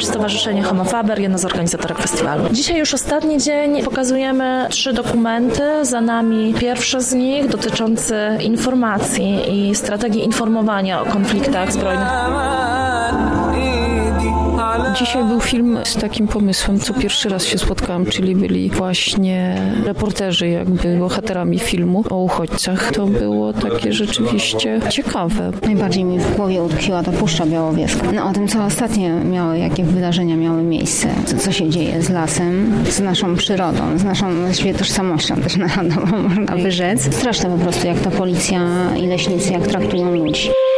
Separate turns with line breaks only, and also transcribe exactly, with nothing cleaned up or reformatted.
czy Stowarzyszenie Homo Faber, jedno z organizatorów festiwalu. Dzisiaj już ostatni dzień, pokazujemy trzy dokumenty, za nami pierwszy z nich dotyczący informacji i strategii informowania o konfliktach zbrojnych.
Dzisiaj był film z takim pomysłem, co pierwszy raz się spotkałam, czyli byli właśnie reporterzy jakby bohaterami filmu o uchodźcach. To było takie rzeczywiście ciekawe.
Najbardziej mi w głowie utkwiła ta Puszcza Białowieska. No, o tym, co ostatnio miało, jakie wydarzenia miały miejsce, co, co się dzieje z lasem, z naszą przyrodą, z naszą właściwie tożsamością też narodową, można by rzec. Straszne po prostu, jak ta policja i leśnicy, jak traktują ludzi.